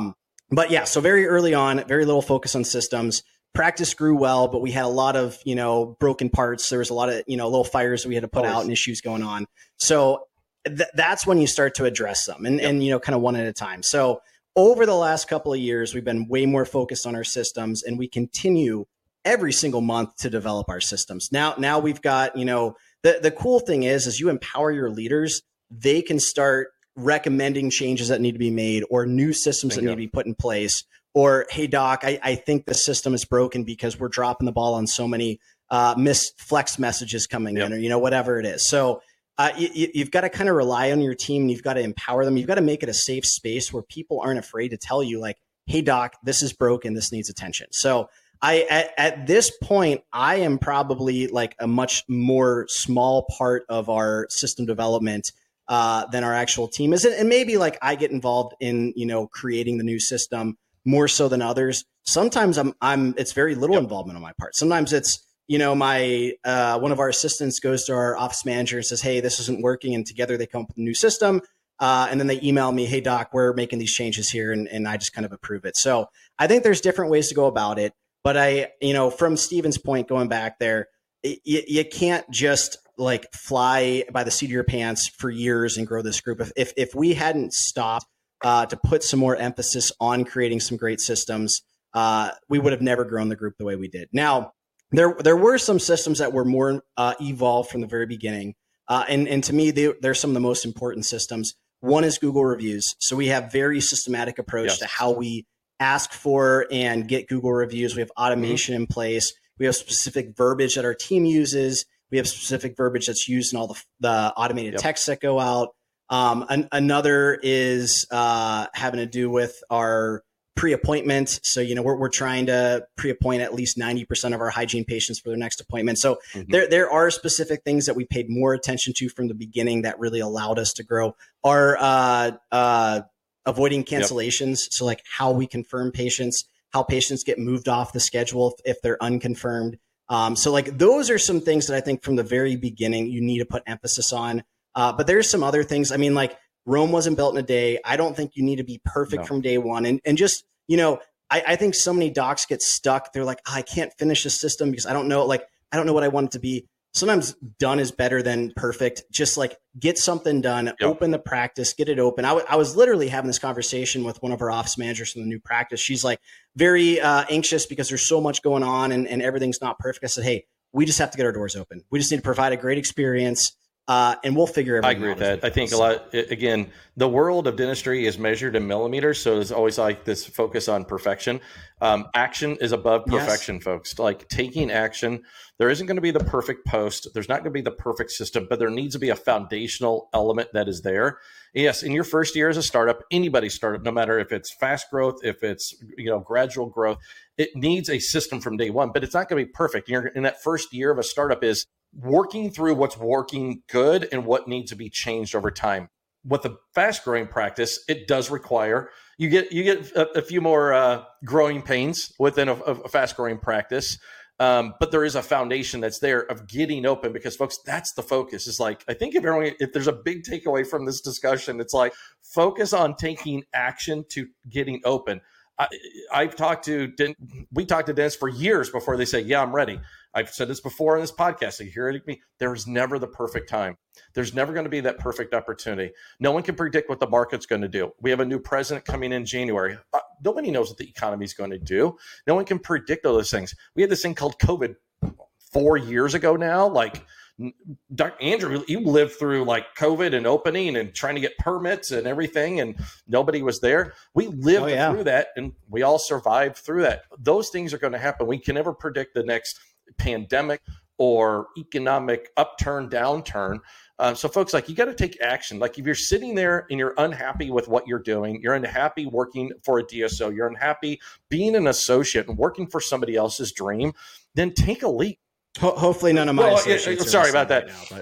but yeah, so very early on, very little focus on systems. Practice grew well, but we had a lot of, you know, broken parts. There was a lot of, you know, little fires that we had to put Always. out and issues going on. So th- that's when you start to address them and, yep. and, you know, kind of one at a time. So over the last couple of years, we've been way more focused on our systems, and we continue every single month to develop our systems. Now, now we've got, you know, the, the cool thing is, is you empower your leaders, they can start recommending changes that need to be made or new systems Bingo. that need to be put in place. Or, hey, doc, I, I think the system is broken because we're dropping the ball on so many uh, missed flex messages coming yep. in, or, you know, whatever it is. So uh, you, you've got to kind of rely on your team, and you've got to empower them. You've got to make it a safe space where people aren't afraid to tell you, like, hey, doc, this is broken. This needs attention. So I at, at this point, I am probably like a much more small part of our system development uh, than our actual team is. And maybe like I get involved in, you know, creating the new system more so than others. Sometimes I'm, I'm, it's very little yep. involvement on my part. Sometimes it's, you know, my, uh, one of our assistants goes to our office manager and says, hey, this isn't working. And together they come up with a new system. Uh, and then they email me, hey, doc, we're making these changes here. And, and I just kind of approve it. So I think there's different ways to go about it. But I, you know, from Steven's point, going back there, it, you, you can't just like fly by the seat of your pants for years and grow this group. If, if, if we hadn't stopped Uh, to put some more emphasis on creating some great systems, uh, we would have never grown the group the way we did. Now, there there were some systems that were more uh, evolved from the very beginning, uh, and and to me, they, they're some of the most important systems. One is Google reviews. So we have very systematic approach yes. to how we ask for and get Google reviews. We have automation mm-hmm. in place. We have specific verbiage that our team uses. We have specific verbiage that's used in all the, the automated yep. texts that go out. Um, an, another is uh, having to do with our pre-appointment. So, you know, we're, we're trying to pre-appoint at least ninety percent of our hygiene patients for their next appointment. So mm-hmm. there, there are specific things that we paid more attention to from the beginning that really allowed us to grow. Our uh, uh, avoiding cancellations. Yep. So like how we confirm patients, how patients get moved off the schedule if, if they're unconfirmed. Um, so like those are some things that I think from the very beginning you need to put emphasis on. Uh, but there's some other things. I mean, like Rome wasn't built in a day. I don't think you need to be perfect no. from day one. And and just, you know, I, I think so many docs get stuck. They're like, oh, I can't finish the system because I don't know, like, I don't know what I want it to be. Sometimes done is better than perfect. Just like get something done, yep. open the practice, get it open. I, w- I was literally having this conversation with one of our office managers from the new practice. She's like very uh, anxious because there's so much going on and, and everything's not perfect. I said, hey, we just have to get our doors open. We just need to provide a great experience. Uh, and we'll figure everything out. I agree with that. I think a lot, again, the world of dentistry is measured in millimeters. So there's always like this focus on perfection. Um, action is above perfection, yes. folks. Like taking action, there isn't going to be the perfect post. There's not going to be the perfect system, but there needs to be a foundational element that is there. Yes, in your first year as a startup, anybody's startup, no matter if it's fast growth, if it's, you know, gradual growth, it needs a system from day one, but it's not going to be perfect. You're in that first year of a startup is working through what's working good and what needs to be changed over time. With the fast growing practice, it does require you get you get a, a few more uh, growing pains within a, a fast growing practice. Um, but there is a foundation that's there of getting open because, folks, that's the focus. Is like, I think if everyone, if there's a big takeaway from this discussion, it's like focus on taking action to getting open. I, I've talked to, we talked to dentists for years before they say, yeah, I'm ready. I've said this before in this podcast. You hear it me. There's never the perfect time. There's never going to be that perfect opportunity. No one can predict what the market's going to do. We have a new president coming in January. Uh, nobody knows what the economy is going to do. No one can predict all those things. We had this thing called COVID four years ago now. Like, Doctor Andrew, you lived through like COVID and opening and trying to get permits and everything, and nobody was there. We lived oh, yeah. through that, and we all survived through that. Those things are going to happen. We can never predict the next pandemic or economic upturn, downturn. Um, so folks, like you got to take action. Like if you're sitting there and you're unhappy with what you're doing, you're unhappy working for a D S O, you're unhappy being an associate and working for somebody else's dream, then take a leap. Ho- hopefully none of my well, associates yeah, sorry about that.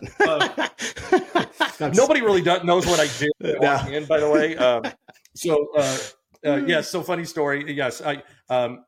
Right now, but. uh, nobody really does, knows what I do walking in, by the way. Um, so uh, uh, yes, so funny story. Yes, I um,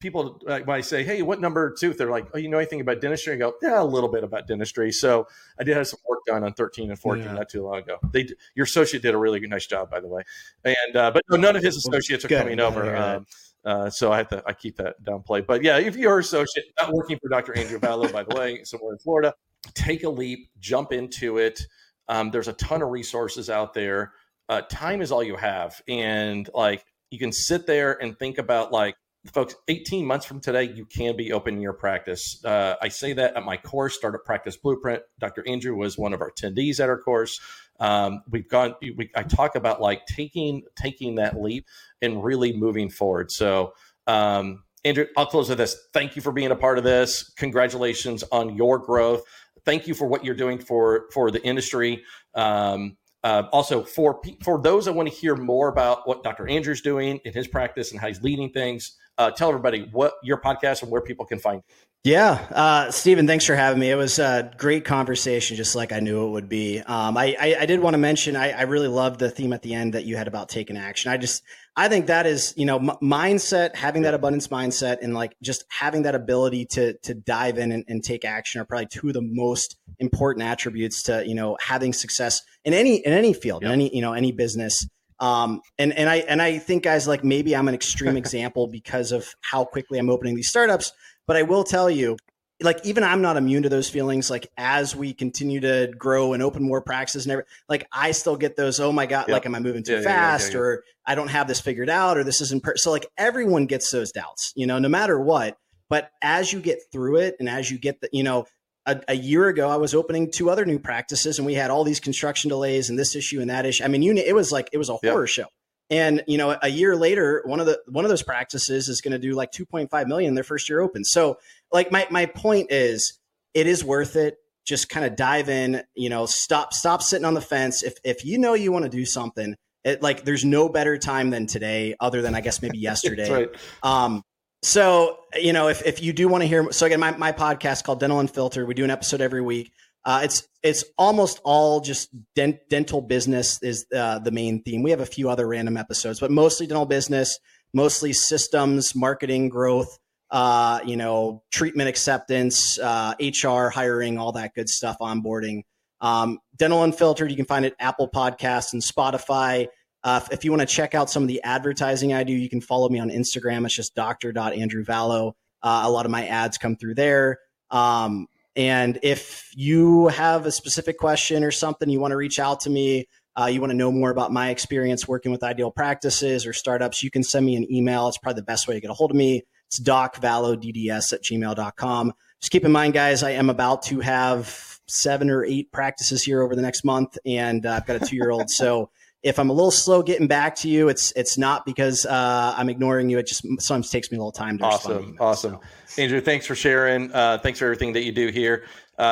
people, uh, when I say, hey, what number tooth? They're like, oh, you know anything about dentistry? I go, yeah, a little bit about dentistry. So I did have some work done on thirteen and fourteen yeah. not too long ago. They, your associate did a really nice job, by the way. And, uh, but no, none of his associates are Good. coming over. Yeah, um, uh, so I have to, I keep that downplayed. But yeah, if you're an associate, not working for Doctor Andrew Vallow, by the way, somewhere in Florida, take a leap, jump into it. Um, there's a ton of resources out there. Uh, time is all you have. And like, you can sit there and think about like, folks, eighteen months from today, you can be opening your practice. Uh, I say that at my course, Startup Practice Blueprint. Doctor Andrew was one of our attendees at our course. Um, we've gone, we, I talk about like taking, taking that leap and really moving forward. So, um, Andrew, I'll close with this. Thank you for being a part of this. Congratulations on your growth. Thank you for what you're doing for, for the industry. Um, Uh, also, for for those that want to hear more about what Doctor Andrew's doing in his practice and how he's leading things, uh, tell everybody what your podcast and where people can find you. Yeah, uh, Stephen, thanks for having me. It was a great conversation, just like I knew it would be. Um, I, I, I did want to mention, I, I really loved the theme at the end that you had about taking action. I just, I think that is, you know, m- mindset, having that abundance mindset and like just having that ability to, to dive in and, and take action are probably two of the most important attributes to, you know, having success in any, in any field, yep. in any, you know, any business. Um, and, and I, and I think guys, like maybe I'm an extreme example because of how quickly I'm opening these startups. But I will tell you, like, even I'm not immune to those feelings. Like, as we continue to grow and open more practices and everything, like, I still get those, oh my God, yep. like, am I moving too yeah, fast? Yeah, yeah, yeah. Or I don't have this figured out, or this isn't per-. So like everyone gets those doubts, you know, no matter what. But as you get through it and as you get the, you know, a, a year ago, I was opening two other new practices and we had all these construction delays and this issue and that issue. I mean, you, it was like, it was a horror yep. show. And, you know, a year later, one of the, one of those practices is going to do like two point five million in their first year open. So like my, my point is, it is worth it. Just kind of dive in, you know, stop, stop sitting on the fence. If, if you know you want to do something, it, like there's no better time than today, other than I guess maybe yesterday. Right. Um, so, you know, if, if you do want to hear, so again, my, my podcast called Dental Unfiltered, we do an episode every week. Uh, it's it's almost all just dent, dental business is uh, the main theme. We have a few other random episodes, but mostly dental business, mostly systems, marketing, growth, uh, you know, treatment acceptance, uh, H R, hiring, all that good stuff, onboarding. Um, Dental Unfiltered, you can find it Apple Podcasts and Spotify. Uh, if, if you want to check out some of the advertising I do, you can follow me on Instagram. It's just doctor dot andrew vallow. Uh, a lot of my ads come through there. Um, And if you have a specific question or something, you want to reach out to me, uh, you want to know more about my experience working with Ideal Practices or startups, you can send me an email. It's probably the best way to get a hold of me. It's docvallowdds at gmail dot com. Just keep in mind, guys, I am about to have seven or eight practices here over the next month, and uh, I've got a two-year-old. So if I'm a little slow getting back to you, it's it's not because uh, I'm ignoring you. It just sometimes takes me a little time to awesome, respond. Awesome, awesome. So. Andrew, thanks for sharing. Uh, thanks for everything that you do here.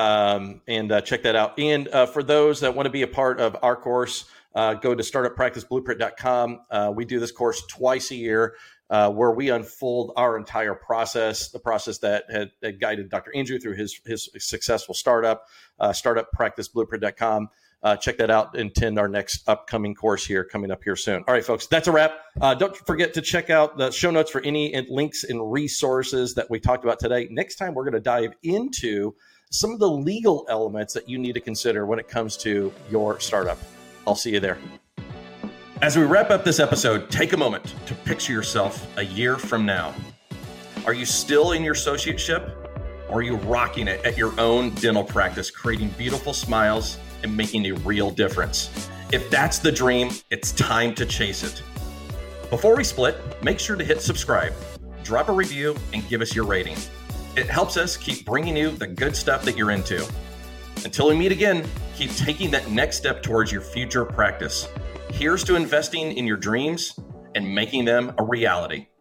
Um, and uh, check that out. And uh, for those that want to be a part of our course, uh, go to startup practice blueprint dot com. Uh, we do this course twice a year uh, where we unfold our entire process, the process that had, had guided Doctor Andrew through his, his successful startup, uh, startup practice blueprint dot com. Uh, check that out and attend our next upcoming course here coming up here soon. All right, folks, that's a wrap. Uh, don't forget to check out the show notes for any links and resources that we talked about today. Next time, we're going to dive into some of the legal elements that you need to consider when it comes to your startup. I'll see you there. As we wrap up this episode, take a moment to picture yourself a year from now. Are you still in your associateship, or are you rocking it at your own dental practice, creating beautiful smiles and making a real difference? If that's the dream, it's time to chase it. Before we split, make sure to hit subscribe, drop a review, and give us your rating. It helps us keep bringing you the good stuff that you're into. Until we meet again, keep taking that next step towards your future practice. Here's to investing in your dreams and making them a reality.